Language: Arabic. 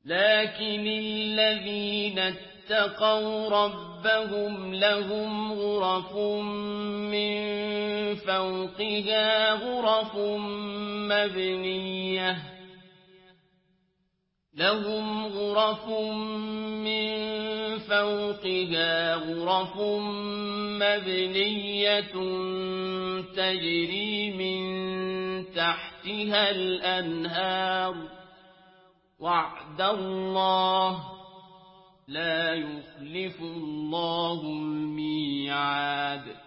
لكن الذين اتقوا ربهم لهم غرف من فوقها غرف مبنية تجري من تحتها الأنهار وعد الله لا يخلف الله الميعاد